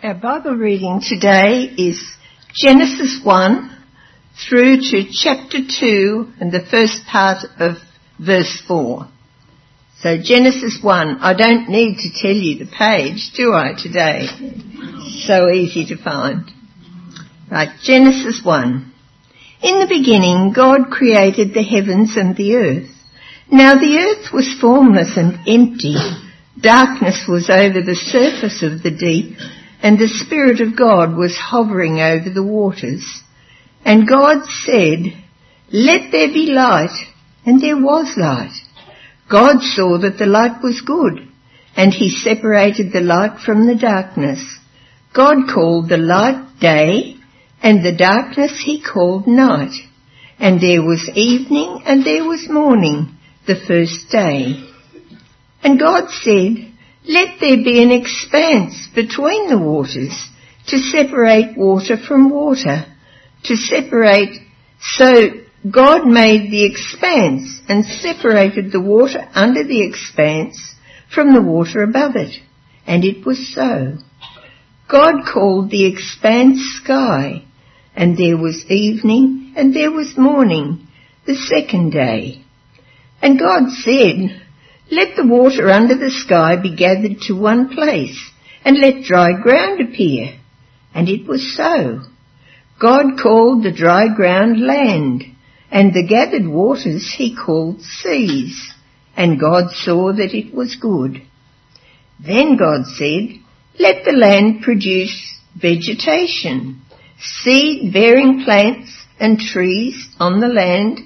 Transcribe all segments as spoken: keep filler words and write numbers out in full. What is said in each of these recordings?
Our Bible reading today is Genesis one through to chapter two and the first part of verse four. So Genesis one, I don't need to tell you the page, do I, today? So easy to find. Right, Genesis one. In the beginning, God created the heavens and the earth. Now the earth was formless and empty. Darkness was over the surface of the deep, and the Spirit of God was hovering over the waters. And God said, "Let there be light," and there was light. God saw that the light was good, and he separated the light from the darkness. God called the light day, and the darkness he called night. And there was evening and there was morning, the first day. And God said, "Let there be an expanse between the waters, to separate water from water, to separate." So God made the expanse and separated the water under the expanse from the water above it. And it was so. God called the expanse sky, and there was evening and there was morning, the second day. And God said, "Let the water under the sky be gathered to one place, and let dry ground appear." And it was so. God called the dry ground land, and the gathered waters he called seas. And God saw that it was good. Then God said, "Let the land produce vegetation, seed-bearing plants and trees on the land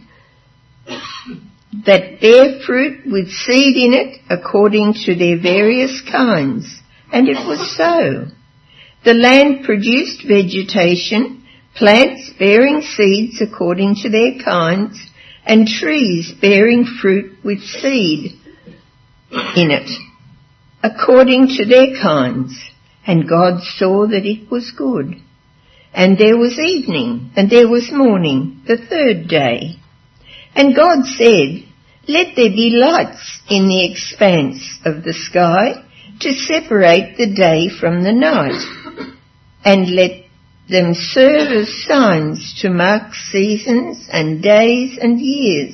that bear fruit with seed in it according to their various kinds." And it was so. The land produced vegetation, plants bearing seeds according to their kinds, and trees bearing fruit with seed in it according to their kinds. And God saw that it was good. And there was evening and there was morning, the third day. And God said, "Let there be lights in the expanse of the sky to separate the day from the night, and let them serve as signs to mark seasons and days and years.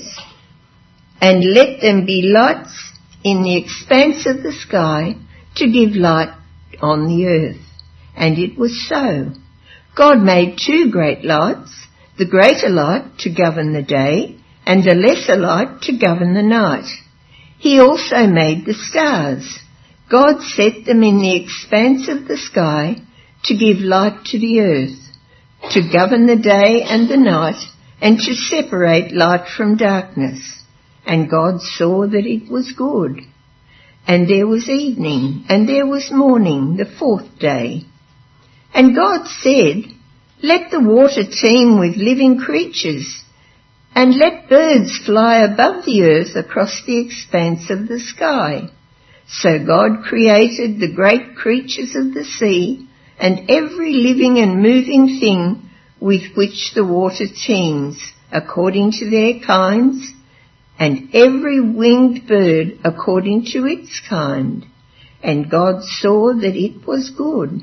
And let them be lights in the expanse of the sky to give light on the earth." And it was so. God made two great lights, the greater light to govern the day, and the lesser light to govern the night. He also made the stars. God set them in the expanse of the sky to give light to the earth, to govern the day and the night, and to separate light from darkness. And God saw that it was good. And there was evening and there was morning, the fourth day. And God said, "Let the water teem with living creatures, and let birds fly above the earth across the expanse of the sky." So God created the great creatures of the sea, and every living and moving thing with which the water teems, according to their kinds, and every winged bird according to its kind. And God saw that it was good.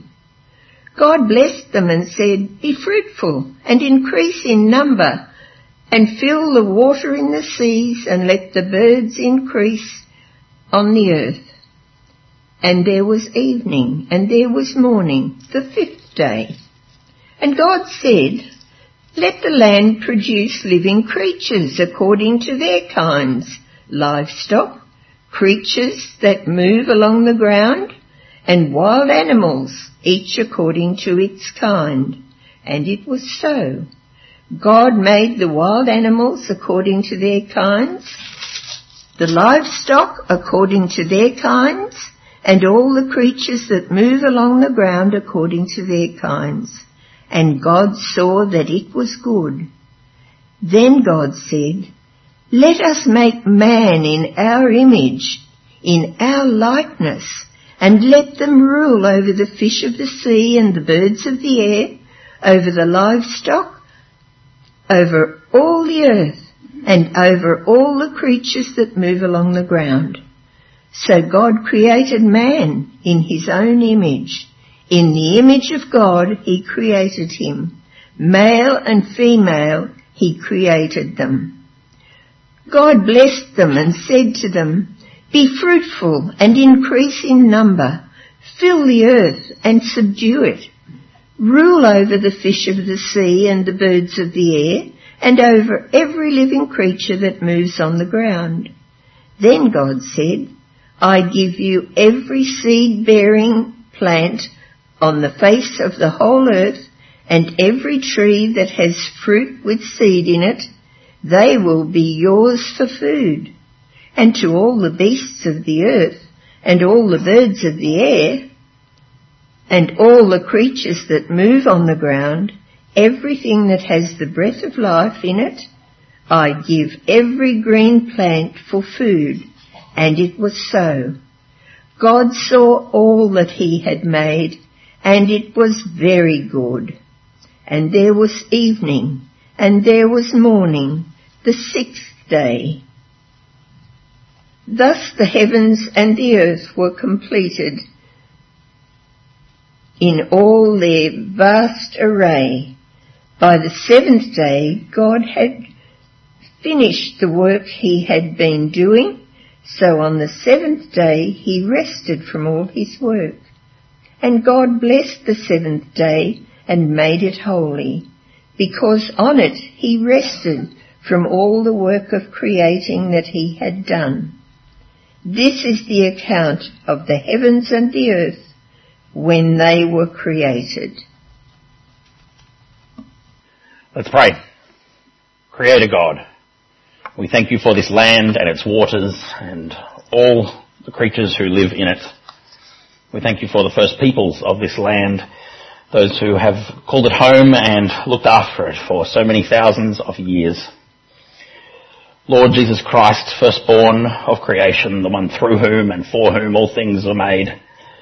God blessed them and said, "Be fruitful and increase in number, and fill the water in the seas, and let the birds increase on the earth." And there was evening and there was morning, the fifth day. And God said, "Let the land produce living creatures according to their kinds, livestock, creatures that move along the ground, and wild animals, each according to its kind." And it was so. God made the wild animals according to their kinds, the livestock according to their kinds, and all the creatures that move along the ground according to their kinds. And God saw that it was good. Then God said, "Let us make man in our image, in our likeness, and let them rule over the fish of the sea and the birds of the air, over the livestock, over all the earth, and over all the creatures that move along the ground." So God created man in his own image. In the image of God he created him. Male and female he created them. God blessed them and said to them, "Be fruitful and increase in number. Fill the earth and subdue it. Rule over the fish of the sea and the birds of the air, and over every living creature that moves on the ground." Then God said, "I give you every seed-bearing plant on the face of the whole earth, and every tree that has fruit with seed in it. They will be yours for food. And to all the beasts of the earth, and all the birds of the air, and all the creatures that move on the ground, everything that has the breath of life in it, I give every green plant for food." And it was so. God saw all that he had made, and it was very good. And there was evening, and there was morning, the sixth day. Thus the heavens and the earth were completed in all their vast array. By the seventh day God had finished the work he had been doing, so on the seventh day he rested from all his work. And God blessed the seventh day and made it holy, because on it he rested from all the work of creating that he had done. This is the account of the heavens and the earth when they were created. Let's pray. Creator God, we thank you for this land and its waters and all the creatures who live in it. We thank you for the first peoples of this land, those who have called it home and looked after it for so many thousands of years. Lord Jesus Christ, firstborn of creation, the one through whom and for whom all things are made,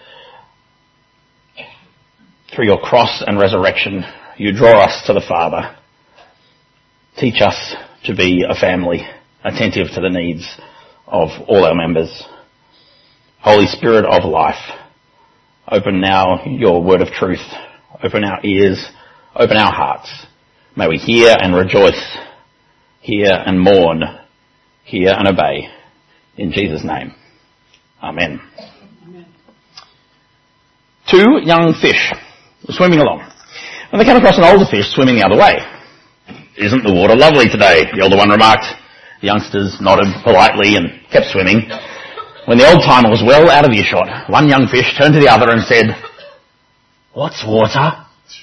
through your cross and resurrection, you draw us to the Father. Teach us to be a family, attentive to the needs of all our members. Holy Spirit of life, open now your word of truth. Open our ears, open our hearts. May we hear and rejoice, hear and mourn, hear and obey. In Jesus' name, amen. Amen. Two young fish were swimming along, and they came across an older fish swimming the other way. "Isn't the water lovely today?" the older one remarked. The youngsters nodded politely and kept swimming. When the old-timer was well out of earshot, one young fish turned to the other and said, "What's water?"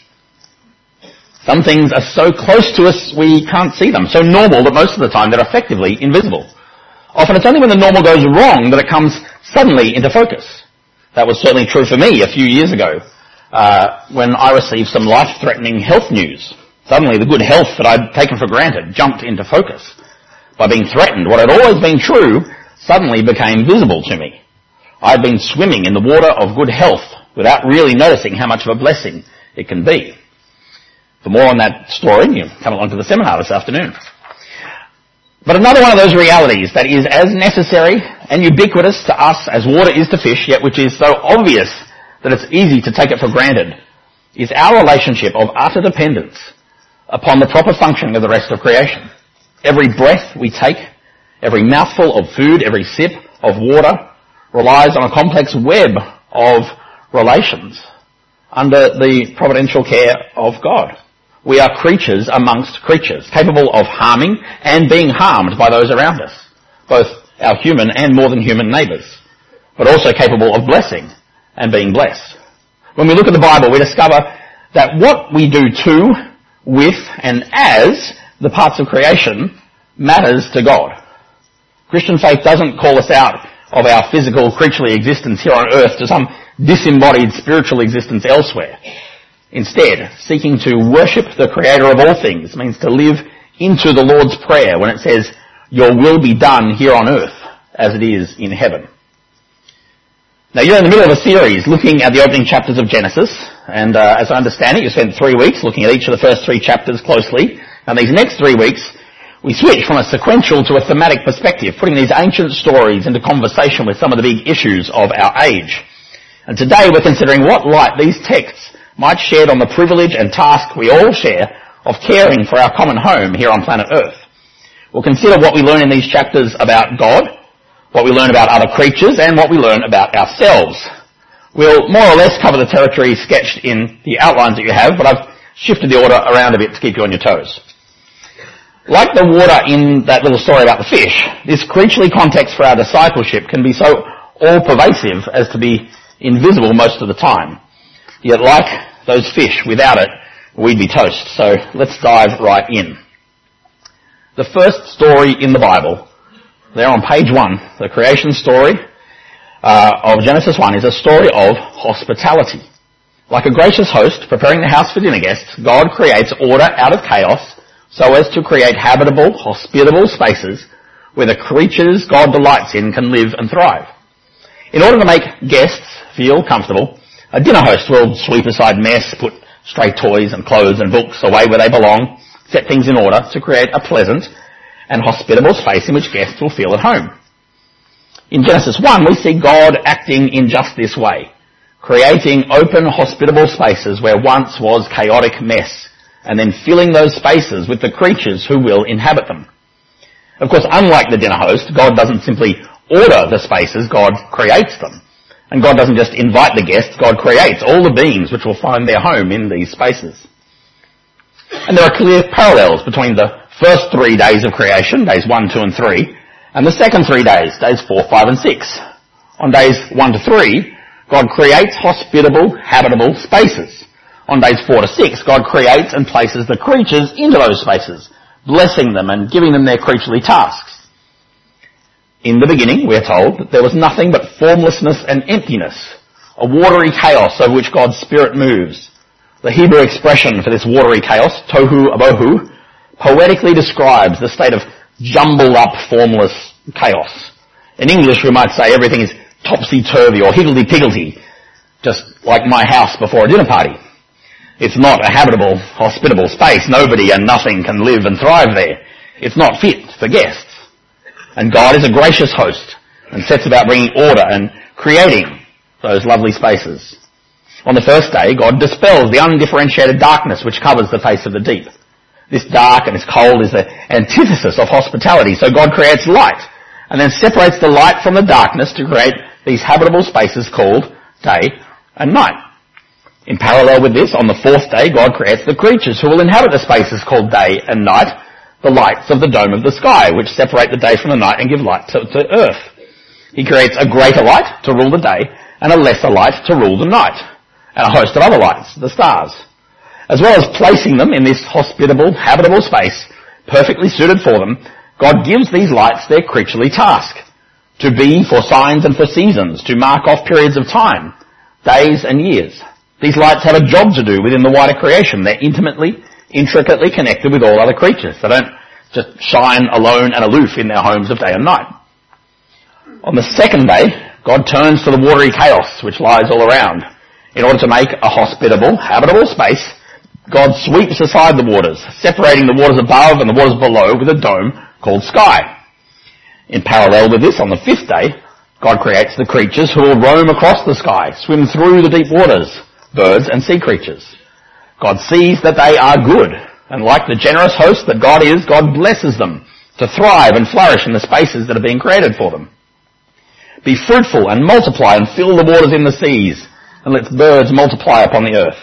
Some things are so close to us we can't see them, so normal that most of the time they're effectively invisible. Often it's only when the normal goes wrong that it comes suddenly into focus. That was certainly true for me a few years ago uh, when I received some life-threatening health news. Suddenly the good health that I'd taken for granted jumped into focus. By being threatened, what had always been true suddenly became visible to me. I had been swimming in the water of good health without really noticing how much of a blessing it can be. For more on that story, you come along to the seminar this afternoon. But another one of those realities that is as necessary and ubiquitous to us as water is to fish, yet which is so obvious that it's easy to take it for granted, is our relationship of utter dependence upon the proper functioning of the rest of creation. Every breath we take, every mouthful of food, every sip of water relies on a complex web of relations under the providential care of God. We are creatures amongst creatures, capable of harming and being harmed by those around us, both our human and more than human neighbours, but also capable of blessing and being blessed. When we look at the Bible, we discover that what we do to, with, and as the parts of creation matters to God. Christian faith doesn't call us out of our physical, creaturely existence here on earth to some disembodied spiritual existence elsewhere. Instead, seeking to worship the Creator of all things means to live into the Lord's Prayer when it says, "Your will be done here on earth as it is in heaven." Now, you're in the middle of a series looking at the opening chapters of Genesis, and uh, as I understand it, you spent three weeks looking at each of the first three chapters closely, and these next three weeks we switch from a sequential to a thematic perspective, putting these ancient stories into conversation with some of the big issues of our age. And today we're considering what light these texts might shed on the privilege and task we all share of caring for our common home here on planet Earth. We'll consider what we learn in these chapters about God, what we learn about other creatures, and what we learn about ourselves. We'll more or less cover the territory sketched in the outlines that you have, but I've shifted the order around a bit to keep you on your toes. Like the water in that little story about the fish, this creaturely context for our discipleship can be so all-pervasive as to be invisible most of the time. Yet like those fish, without it, we'd be toast. So let's dive right in. The first story in the Bible, there on page one, the creation story uh, of Genesis one, is a story of hospitality. Like a gracious host preparing the house for dinner guests, God creates order out of chaos so as to create habitable, hospitable spaces where the creatures God delights in can live and thrive. In order to make guests feel comfortable, a dinner host will sweep aside mess, put stray toys and clothes and books away where they belong, set things in order to create a pleasant and hospitable space in which guests will feel at home. In Genesis one, we see God acting in just this way, creating open, hospitable spaces where once was chaotic mess, and then filling those spaces with the creatures who will inhabit them. Of course, unlike the dinner host, God doesn't simply order the spaces, God creates them. And God doesn't just invite the guests, God creates all the beings which will find their home in these spaces. And there are clear parallels between the first three days of creation, days one, two and three, and the second three days, days four, five and six. On days one to three, God creates hospitable, habitable spaces. On days four to six, God creates and places the creatures into those spaces, blessing them and giving them their creaturely tasks. In the beginning, we're told that there was nothing but formlessness and emptiness, a watery chaos over which God's Spirit moves. The Hebrew expression for this watery chaos, tohu abohu, poetically describes the state of jumbled up, formless chaos. In English, we might say everything is topsy-turvy or higgledy-piggledy, just like my house before a dinner party. It's not a habitable, hospitable space. Nobody and nothing can live and thrive there. It's not fit for guests. And God is a gracious host and sets about bringing order and creating those lovely spaces. On the first day, God dispels the undifferentiated darkness which covers the face of the deep. This dark and this cold is the antithesis of hospitality, so God creates light and then separates the light from the darkness to create these habitable spaces called day and night. In parallel with this, on the fourth day, God creates the creatures who will inhabit the spaces called day and night, the lights of the dome of the sky, which separate the day from the night and give light to, to earth. He creates a greater light to rule the day and a lesser light to rule the night, and a host of other lights, the stars. As well as placing them in this hospitable, habitable space, perfectly suited for them, God gives these lights their creaturely task, to be for signs and for seasons, to mark off periods of time, days and years. These lights have a job to do within the wider creation. They're intimately, intricately connected with all other creatures. They don't just shine alone and aloof in their homes of day and night. On the second day, God turns to the watery chaos which lies all around. In order to make a hospitable, habitable space, God sweeps aside the waters, separating the waters above and the waters below with a dome called sky. In parallel with this, on the fifth day, God creates the creatures who will roam across the sky, swim through the deep waters, birds and sea creatures. God sees that they are good, and like the generous host that God is, God blesses them to thrive and flourish in the spaces that are being created for them. Be fruitful and multiply and fill the waters in the seas, and let birds multiply upon the earth.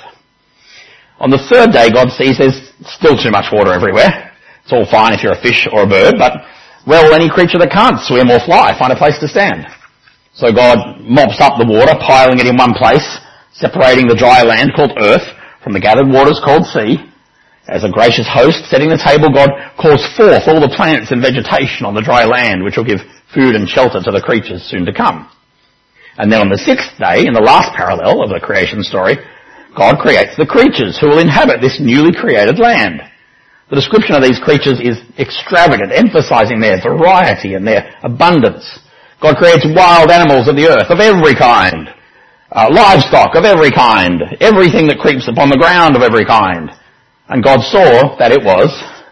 On the third day, God sees there's still too much water everywhere. It's all fine if you're a fish or a bird, but, well, any creature that can't swim or fly, find a place to stand. So God mops up the water, piling it in one place, separating the dry land called earth from the gathered waters called sea. As a gracious host setting the table, God calls forth all the plants and vegetation on the dry land, which will give food and shelter to the creatures soon to come. And then on the sixth day, in the last parallel of the creation story, God creates the creatures who will inhabit this newly created land. The description of these creatures is extravagant, emphasizing their variety and their abundance. God creates wild animals of the earth of every kind, uh, livestock of every kind, everything that creeps upon the ground of every kind. And God saw that it was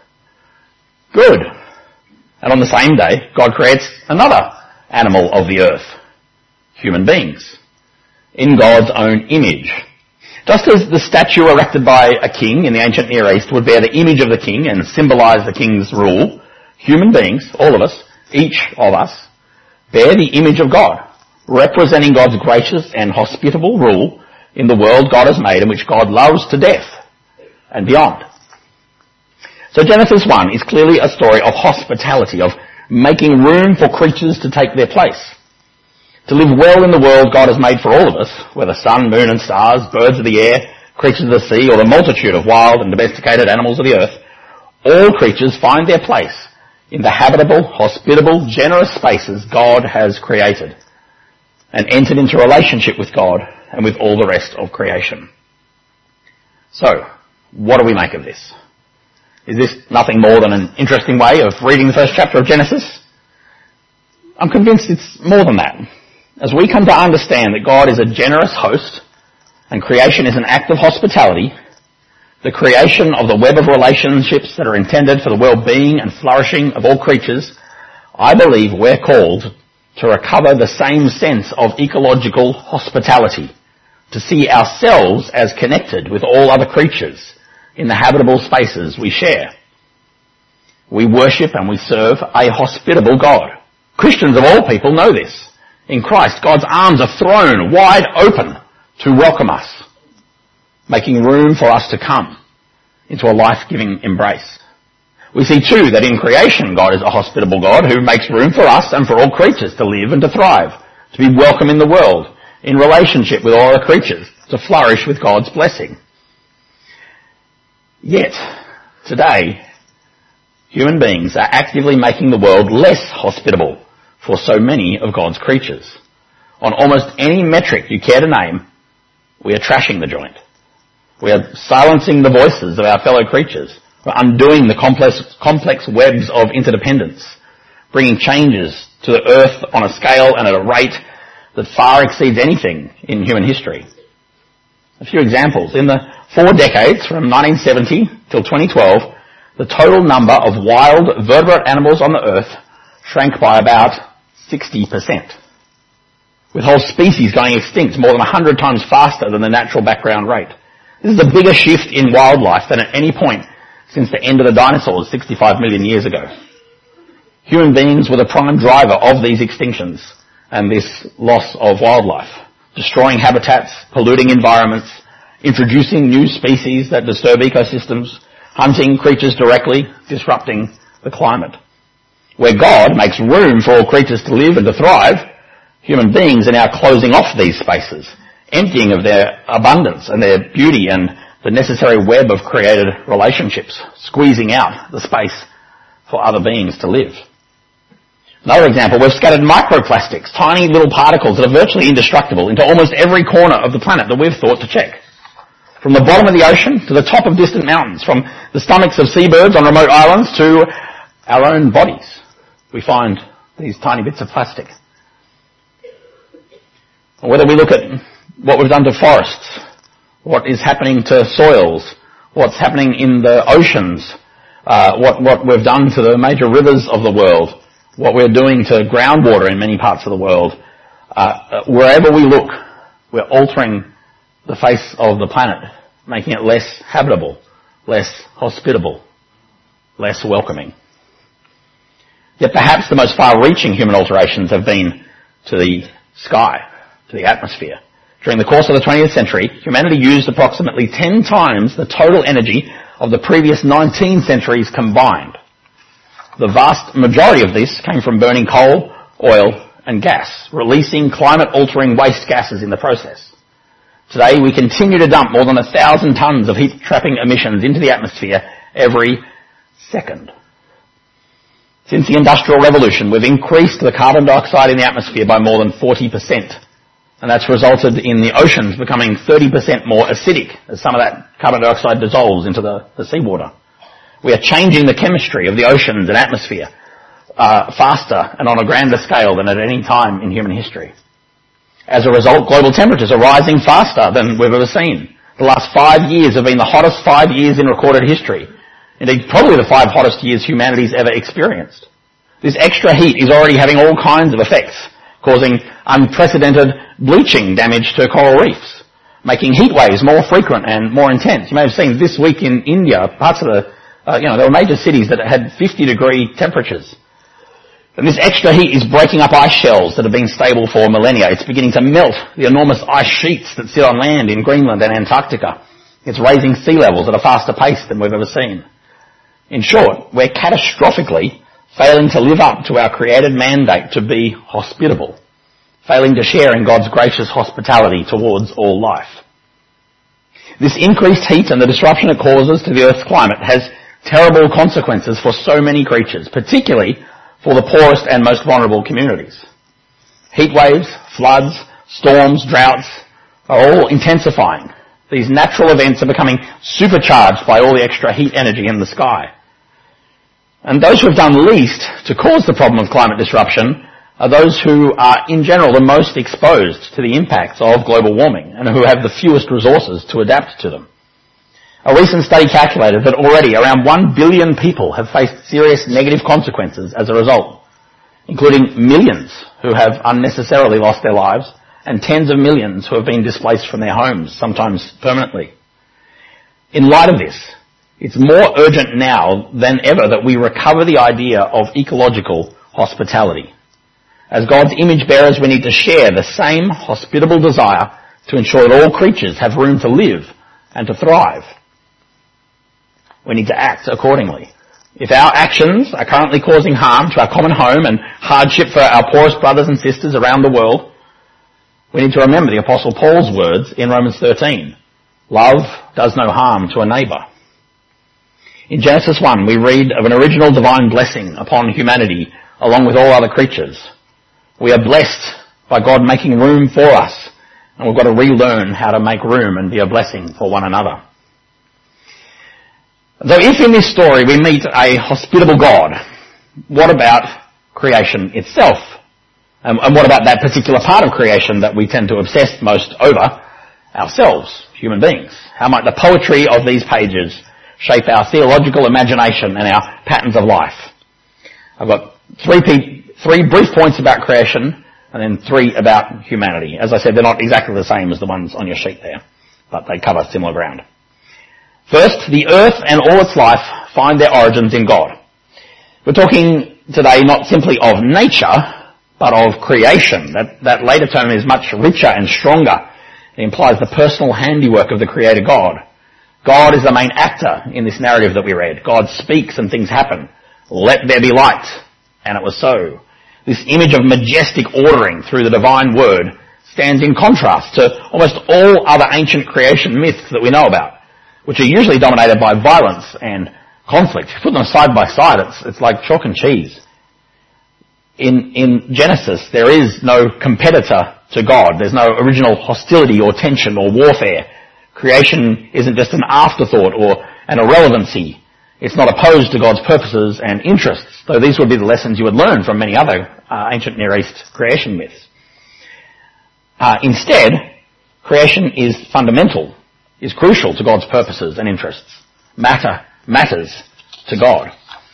good. And on the same day, God creates another animal of the earth, human beings. in God's own image. Just as the statue erected by a king in the ancient Near East would bear the image of the king and symbolize the king's rule, human beings, all of us, each of us, bear the image of God, representing God's gracious and hospitable rule in the world God has made and which God loves to death and beyond. So Genesis one is clearly a story of hospitality, of making room for creatures to take their place. To live well in the world God has made for all of us, whether sun, moon and stars, birds of the air, creatures of the sea, or the multitude of wild and domesticated animals of the earth, all creatures find their place in the habitable, hospitable, generous spaces God has created and entered into relationship with God and with all the rest of creation. So, what do we make of this? Is this nothing more than an interesting way of reading the first chapter of Genesis? I'm convinced it's more than that. As we come to understand that God is a generous host and creation is an act of hospitality, the creation of the web of relationships that are intended for the well-being and flourishing of all creatures, I believe we're called to recover the same sense of ecological hospitality, to see ourselves as connected with all other creatures in the habitable spaces we share. We worship and we serve a hospitable God. Christians of all people know this. In Christ, God's arms are thrown wide open to welcome us, making room for us to come into a life-giving embrace. We see too that in creation God is a hospitable God who makes room for us and for all creatures to live and to thrive, to be welcome in the world, in relationship with all other creatures, to flourish with God's blessing. Yet, today, human beings are actively making the world less hospitable for so many of God's creatures. On almost any metric you care to name, we are trashing the joint. We are silencing the voices of our fellow creatures. We're undoing the complex, complex webs of interdependence, bringing changes to the earth on a scale and at a rate that far exceeds anything in human history. A few examples. In the four decades from nineteen seventy till twenty twelve, the total number of wild vertebrate animals on the earth shrank by about sixty percent, with whole species going extinct more than one hundred times faster than the natural background rate. This is a bigger shift in wildlife than at any point since the end of the dinosaurs sixty-five million years ago. Human beings were the prime driver of these extinctions and this loss of wildlife, destroying habitats, polluting environments, introducing new species that disturb ecosystems, hunting creatures directly, disrupting the climate. Where God makes room for all creatures to live and to thrive, human beings are now closing off these spaces, emptying of their abundance and their beauty and the necessary web of created relationships, squeezing out the space for other beings to live. Another example, we've scattered microplastics, tiny little particles that are virtually indestructible, into almost every corner of the planet that we've thought to check. From the bottom of the ocean to the top of distant mountains, from the stomachs of seabirds on remote islands to our own bodies, we find these tiny bits of plastic. Or whether we look at what we've done to forests, what is happening to soils, what's happening in the oceans, uh, what, what we've done to the major rivers of the world, what we're doing to groundwater in many parts of the world, uh, wherever we look, we're altering the face of the planet, making it less habitable, less hospitable, less welcoming. Yet perhaps the most far-reaching human alterations have been to the sky, to the atmosphere. During the course of the twentieth century, humanity used approximately ten times the total energy of the previous nineteen centuries combined. The vast majority of this came from burning coal, oil and gas, releasing climate-altering waste gases in the process. Today we continue to dump more than a thousand tons of heat-trapping emissions into the atmosphere every second. Since the Industrial Revolution, we've increased the carbon dioxide in the atmosphere by more than forty percent. And that's resulted in the oceans becoming thirty percent more acidic as some of that carbon dioxide dissolves into the, the seawater. We are changing the chemistry of the oceans and atmosphere uh, faster and on a grander scale than at any time in human history. As a result, global temperatures are rising faster than we've ever seen. The last five years have been the hottest five years in recorded history. Indeed, probably the five hottest years humanity's ever experienced. This extra heat is already having all kinds of effects, causing unprecedented bleaching damage to coral reefs, making heat waves more frequent and more intense. You may have seen this week in India, parts of the, uh, you know, there were major cities that had fifty degree temperatures. And this extra heat is breaking up ice shelves that have been stable for millennia. It's beginning to melt the enormous ice sheets that sit on land in Greenland and Antarctica. It's raising sea levels at a faster pace than we've ever seen. In short, we're catastrophically failing to live up to our created mandate to be hospitable, failing to share in God's gracious hospitality towards all life. This increased heat and the disruption it causes to the Earth's climate has terrible consequences for so many creatures, particularly for the poorest and most vulnerable communities. Heat waves, floods, storms, droughts are all intensifying. These natural events are becoming supercharged by all the extra heat energy in the sky. And those who have done least to cause the problem of climate disruption are those who are, in general, the most exposed to the impacts of global warming and who have the fewest resources to adapt to them. A recent study calculated that already around one billion people have faced serious negative consequences as a result, including millions who have unnecessarily lost their lives and tens of millions who have been displaced from their homes, sometimes permanently. In light of this, it's more urgent now than ever that we recover the idea of ecological hospitality. As God's image bearers, we need to share the same hospitable desire to ensure that all creatures have room to live and to thrive. We need to act accordingly. If our actions are currently causing harm to our common home and hardship for our poorest brothers and sisters around the world, we need to remember the Apostle Paul's words in Romans thirteen. Love does no harm to a neighbour. In Genesis one, we read of an original divine blessing upon humanity along with all other creatures. We are blessed by God making room for us, and we've got to relearn how to make room and be a blessing for one another. So if in this story we meet a hospitable God, what about creation itself? Um, and what about that particular part of creation that we tend to obsess most over, ourselves, human beings? How might the poetry of these pages shape our theological imagination and our patterns of life? I've got three, pe- three brief points about creation and then three about humanity. As I said, they're not exactly the same as the ones on your sheet there, but they cover similar ground. First, the earth and all its life find their origins in God. We're talking today not simply of nature, but of creation. That, that later term is much richer and stronger. It implies the personal handiwork of the Creator God. God is the main actor in this narrative that we read. God speaks and things happen. Let there be light. And it was so. This image of majestic ordering through the divine word stands in contrast to almost all other ancient creation myths that we know about, which are usually dominated by violence and conflict. If you put them side by side, it's, it's like chalk and cheese. In, in Genesis, there is no competitor to God. There's no original hostility or tension or warfare. Creation isn't just an afterthought or an irrelevancy. It's not opposed to God's purposes and interests, though these would be the lessons you would learn from many other uh, ancient Near East creation myths. Uh, instead, creation is fundamental, is crucial to God's purposes and interests. Matter matters to God.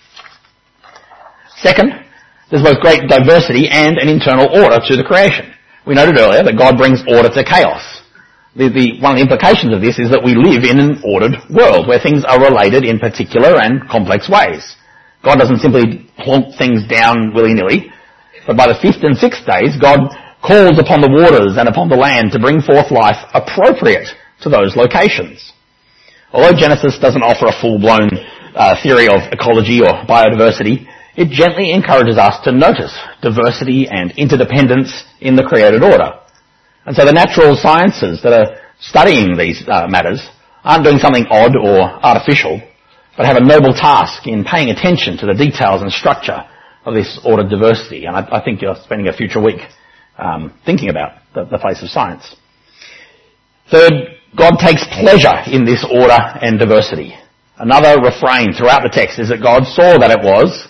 Second, there's both great diversity and an internal order to the creation. We noted earlier that God brings order to chaos. The, the, one of the implications of this is that we live in an ordered world where things are related in particular and complex ways. God doesn't simply plonk things down willy-nilly, but by the fifth and sixth days, God calls upon the waters and upon the land to bring forth life appropriate to those locations. Although Genesis doesn't offer a full-blown uh, theory of ecology or biodiversity, it gently encourages us to notice diversity and interdependence in the created order. And so the natural sciences that are studying these uh, matters aren't doing something odd or artificial, but have a noble task in paying attention to the details and structure of this ordered diversity. And I, I think you're spending a future week um, thinking about the, the place of science. Third, God takes pleasure in this order and diversity. Another refrain throughout the text is that God saw that it was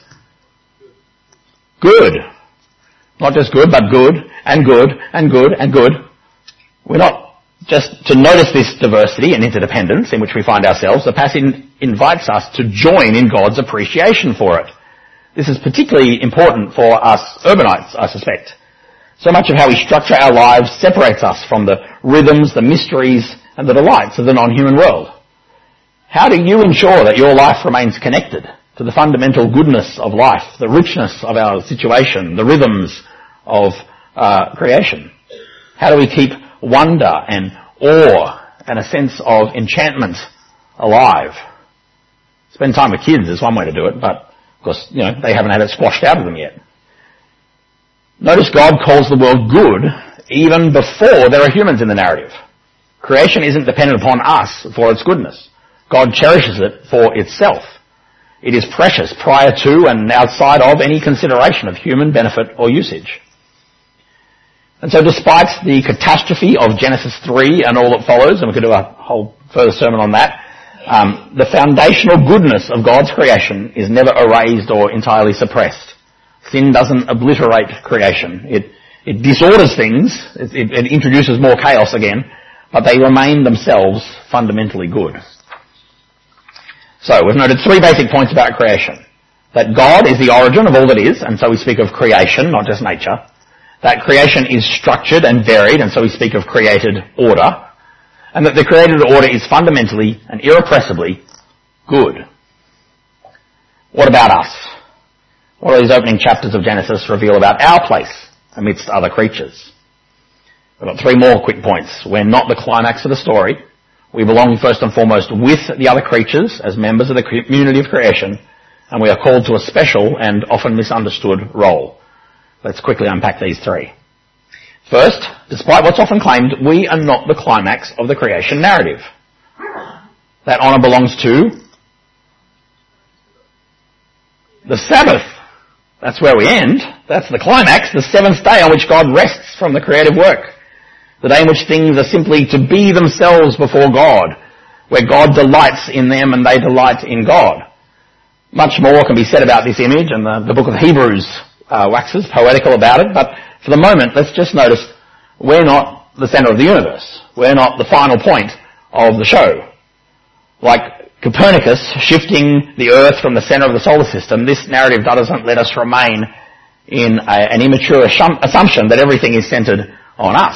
good. Not just good, but good, and good, and good, and good. We're not just to notice this diversity and interdependence in which we find ourselves. The passage invites us to join in God's appreciation for it. This is particularly important for us urbanites, I suspect. So much of how we structure our lives separates us from the rhythms, the mysteries, and the delights of the non-human world. How do you ensure that your life remains connected to the fundamental goodness of life, the richness of our situation, the rhythms of uh, creation? How do we keep wonder and awe and a sense of enchantment alive? Spend time with kids is one way to do it, but of course, you know, they haven't had it squashed out of them yet. Notice God calls the world good even before there are humans in the narrative. Creation isn't dependent upon us for its goodness. God cherishes it for itself. It is precious prior to and outside of any consideration of human benefit or usage. And so despite the catastrophe of Genesis three and all that follows, and we could do a whole further sermon on that, um, the foundational goodness of God's creation is never erased or entirely suppressed. Sin doesn't obliterate creation. It, it disorders things, it, it, it introduces more chaos again, but they remain themselves fundamentally good. So we've noted three basic points about creation. That God is the origin of all that is, and so we speak of creation, not just nature. That creation is structured and varied, and so we speak of created order. And that the created order is fundamentally and irrepressibly good. What about us? What do these opening chapters of Genesis reveal about our place amidst other creatures? We've got three more quick points. We're not the climax of the story. We belong first and foremost with the other creatures as members of the community of creation, and we are called to a special and often misunderstood role. Let's quickly unpack these three. First, despite what's often claimed, we are not the climax of the creation narrative. That honour belongs to the Sabbath. That's where we end. That's the climax, the seventh day on which God rests from the creative work. The day in which things are simply to be themselves before God, where God delights in them and they delight in God. Much more can be said about this image, and the, the book of Hebrews uh, waxes poetical about it, but for the moment, let's just notice we're not the centre of the universe. We're not the final point of the show. Like Copernicus shifting the Earth from the centre of the solar system, this narrative doesn't let us remain in a, an immature assumption that everything is centred on us.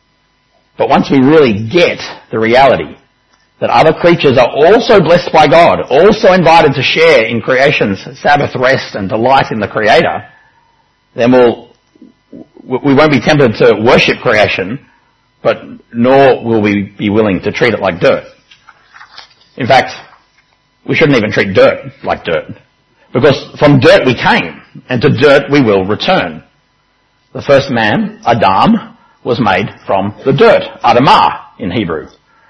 But once we really get the reality that other creatures are also blessed by God, also invited to share in creation's Sabbath rest and delight in the Creator, then we'll, we won't be tempted to worship creation, but nor will we be willing to treat it like dirt. In fact, we shouldn't even treat dirt like dirt, because from dirt we came, and to dirt we will return. The first man, Adam, was made from the dirt, Adamah in Hebrew.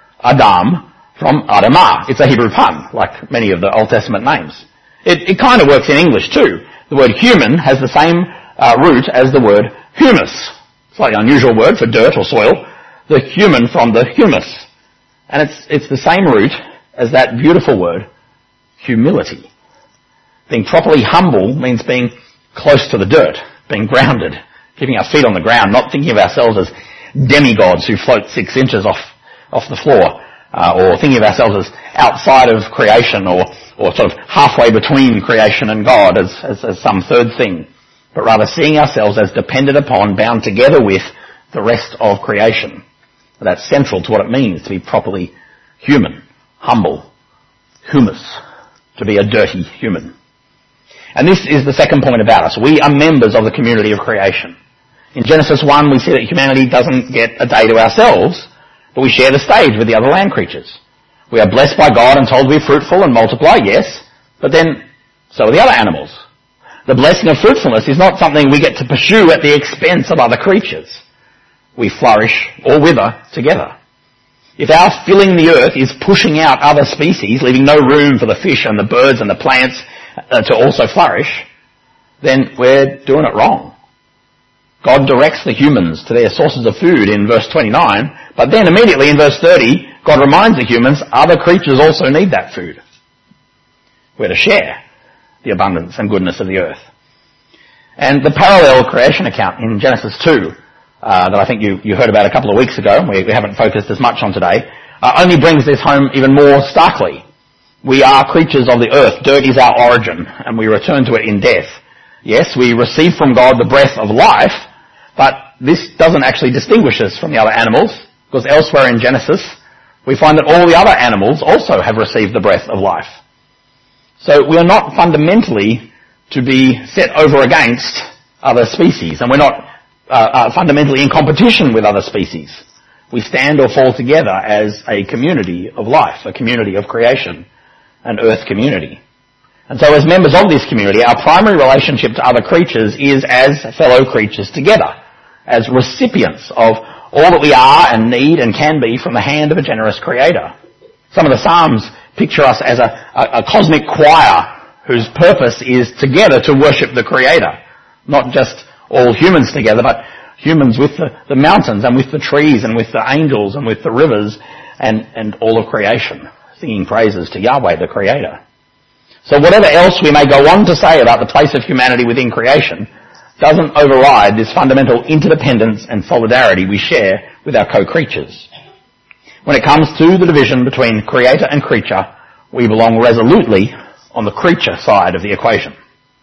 Adam from Adamah. It's a Hebrew pun, like many of the Old Testament names. It, it kind of works in English too. The word human has the same uh, root as the word humus. Slightly unusual word for dirt or soil. The human from the humus. And it's, it's the same root as that beautiful word, humility. Being properly humble means being close to the dirt, being grounded, keeping our feet on the ground, not thinking of ourselves as demigods who float six inches off, off the floor, uh, or thinking of ourselves as outside of creation, or, or sort of halfway between creation and God as, as, as some third thing, but rather seeing ourselves as dependent upon, bound together with the rest of creation. That's central to what it means to be properly human, humble, humus, to be a dirty human. And this is the second point about us. We are members of the community of creation. In Genesis one, we see that humanity doesn't get a day to ourselves, but we share the stage with the other land creatures. We are blessed by God and told to be fruitful and multiply, yes, but then so are the other animals. The blessing of fruitfulness is not something we get to pursue at the expense of other creatures. We flourish or wither together. If our filling the earth is pushing out other species, leaving no room for the fish and the birds and the plants uh, to also flourish, then we're doing it wrong. God directs the humans to their sources of food in verse twenty-nine, but then immediately in verse thirty, God reminds the humans other creatures also need that food. We're to share the abundance and goodness of the earth. And the parallel creation account in Genesis two, uh, that I think you, you heard about a couple of weeks ago, and we, we haven't focused as much on today, uh, only brings this home even more starkly. We are creatures of the earth. Dirt is our origin, and we return to it in death. Yes, we receive from God the breath of life, but this doesn't actually distinguish us from the other animals, because elsewhere in Genesis, we find that all the other animals also have received the breath of life. So we are not fundamentally to be set over against other species, and we're not uh, uh, fundamentally in competition with other species. We stand or fall together as a community of life, a community of creation, an earth community. And so as members of this community, our primary relationship to other creatures is as fellow creatures together, as recipients of all that we are and need and can be from the hand of a generous creator. Some of the Psalms picture us as a, a, a cosmic choir whose purpose is together to worship the creator. Not just all humans together, but humans with the, the mountains and with the trees and with the angels and with the rivers and, and all of creation, singing praises to Yahweh the creator. So whatever else we may go on to say about the place of humanity within creation doesn't override this fundamental interdependence and solidarity we share with our co-creatures. When it comes to the division between creator and creature, we belong resolutely on the creature side of the equation.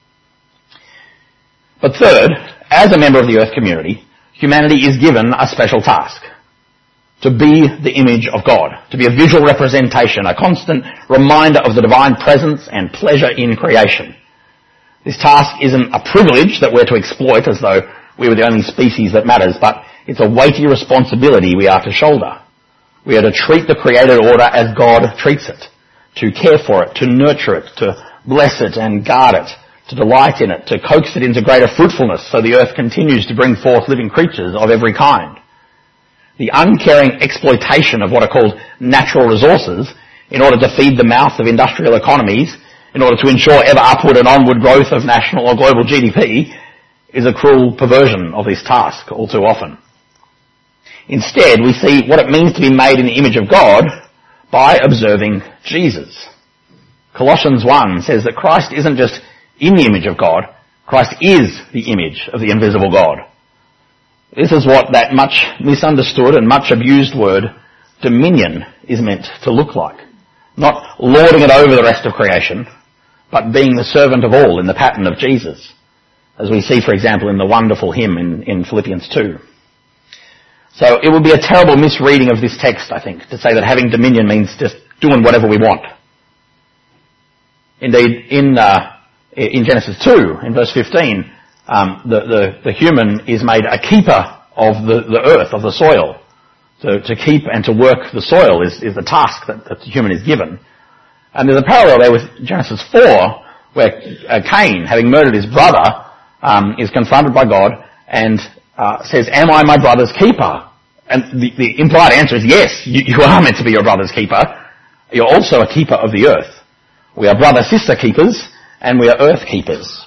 But third, as a member of the earth community, humanity is given a special task: to be the image of God, to be a visual representation, a constant reminder of the divine presence and pleasure in creation. This task isn't a privilege that we're to exploit as though we were the only species that matters, but it's a weighty responsibility we are to shoulder. We are to treat the created order as God treats it, to care for it, to nurture it, to bless it and guard it, to delight in it, to coax it into greater fruitfulness so the earth continues to bring forth living creatures of every kind. The uncaring exploitation of what are called natural resources in order to feed the mouth of industrial economies, in order to ensure ever upward and onward growth of national or global G D P, is a cruel perversion of this task all too often. Instead, we see what it means to be made in the image of God by observing Jesus. Colossians one says that Christ isn't just in the image of God, Christ is the image of the invisible God. This is what that much misunderstood and much abused word, dominion, is meant to look like. Not lording it over the rest of creation, but being the servant of all in the pattern of Jesus, as we see, for example, in the wonderful hymn in, in Philippians two. So it would be a terrible misreading of this text, I think, to say that having dominion means just doing whatever we want. Indeed, in uh, in Genesis two, in verse fifteen, um, the, the, the human is made a keeper of the, the earth, of the soil. So to keep and to work the soil is, is the task that, that the human is given. And there's a parallel there with Genesis four, where uh, Cain, having murdered his brother, um, is confronted by God and uh, says, "Am I my brother's keeper?" And the, the implied answer is yes, you, you are meant to be your brother's keeper. You're also a keeper of the earth. We are brother-sister keepers, and we are earth keepers.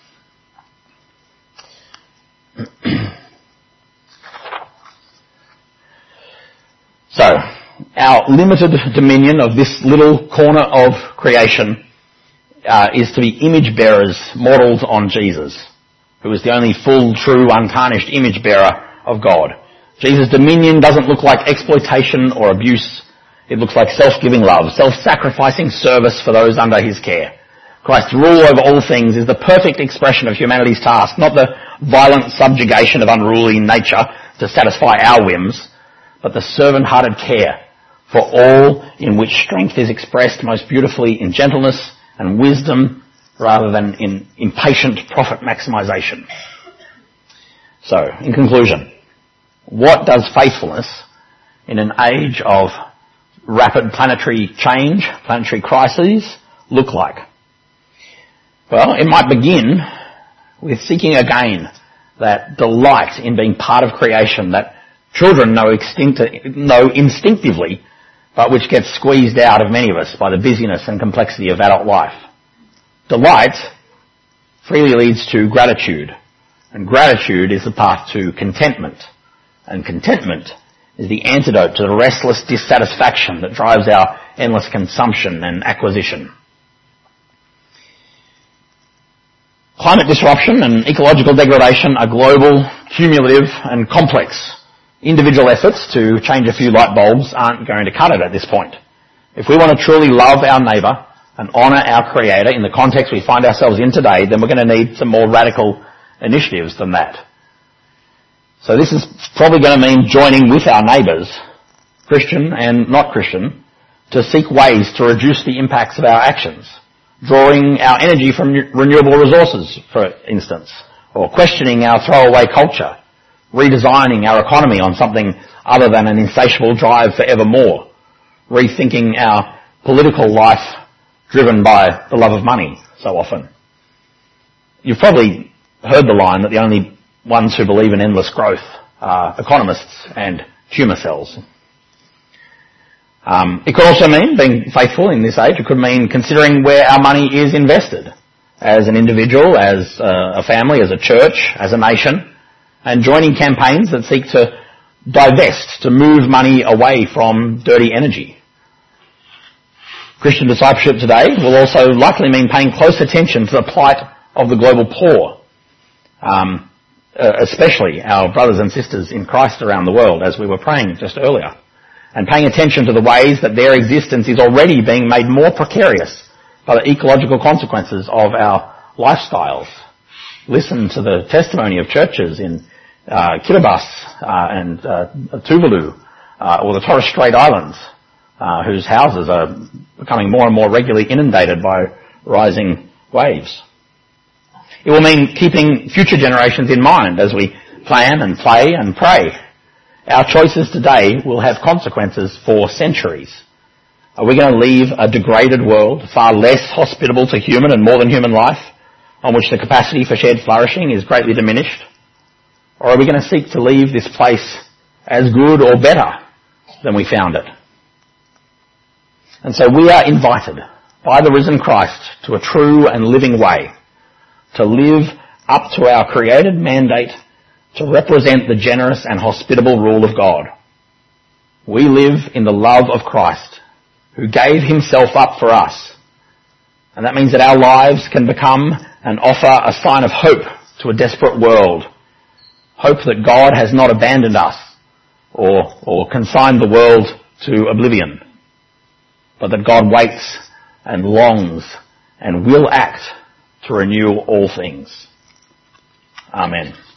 So, our limited dominion of this little corner of creation uh, is to be image bearers modelled on Jesus, who is the only full, true, untarnished image bearer of God. Jesus' dominion doesn't look like exploitation or abuse. It looks like self-giving love, self-sacrificing service for those under his care. Christ's rule over all things is the perfect expression of humanity's task, not the violent subjugation of unruly nature to satisfy our whims, but the servant-hearted care for all in which strength is expressed most beautifully in gentleness and wisdom rather than in impatient profit maximization. So, in conclusion, what does faithfulness in an age of rapid planetary change, planetary crises, look like? Well, it might begin with seeking again that delight in being part of creation that children know, extinct- know instinctively, but which gets squeezed out of many of us by the busyness and complexity of adult life. Delight freely leads to gratitude, and gratitude is the path to contentment. And contentment is the antidote to the restless dissatisfaction that drives our endless consumption and acquisition. Climate disruption and ecological degradation are global, cumulative and complex. Individual efforts to change a few light bulbs aren't going to cut it at this point. If we want to truly love our neighbour and honour our Creator in the context we find ourselves in today, then we're going to need some more radical initiatives than that. So this is probably going to mean joining with our neighbours, Christian and not Christian, to seek ways to reduce the impacts of our actions, drawing our energy from renewable resources, for instance, or questioning our throwaway culture, redesigning our economy on something other than an insatiable drive for ever more, rethinking our political life driven by the love of money so often. You've probably heard the line that the only ones who believe in endless growth are economists and tumour cells. Um, it could also mean being faithful in this age. It could mean considering where our money is invested as an individual, as a family, as a church, as a nation, and joining campaigns that seek to divest, to move money away from dirty energy. Christian discipleship today will also likely mean paying close attention to the plight of the global poor, um, uh, especially our brothers and sisters in Christ around the world, as we were praying just earlier, and paying attention to the ways that their existence is already being made more precarious by the ecological consequences of our lifestyles. Listen to the testimony of churches in uh, Kiribati uh, and uh, Tuvalu uh, or the Torres Strait Islands, uh, whose houses are becoming more and more regularly inundated by rising waves. It will mean keeping future generations in mind as we plan and play and pray. Our choices today will have consequences for centuries. Are we going to leave a degraded world, far less hospitable to human and more than human life, on which the capacity for shared flourishing is greatly diminished? Or are we going to seek to leave this place as good or better than we found it? And so we are invited by the risen Christ to a true and living way, to live up to our created mandate to represent the generous and hospitable rule of God. We live in the love of Christ, who gave himself up for us. And that means that our lives can become and offer a sign of hope to a desperate world. Hope that God has not abandoned us or, or consigned the world to oblivion, but that God waits and longs and will act to renew all things. Amen.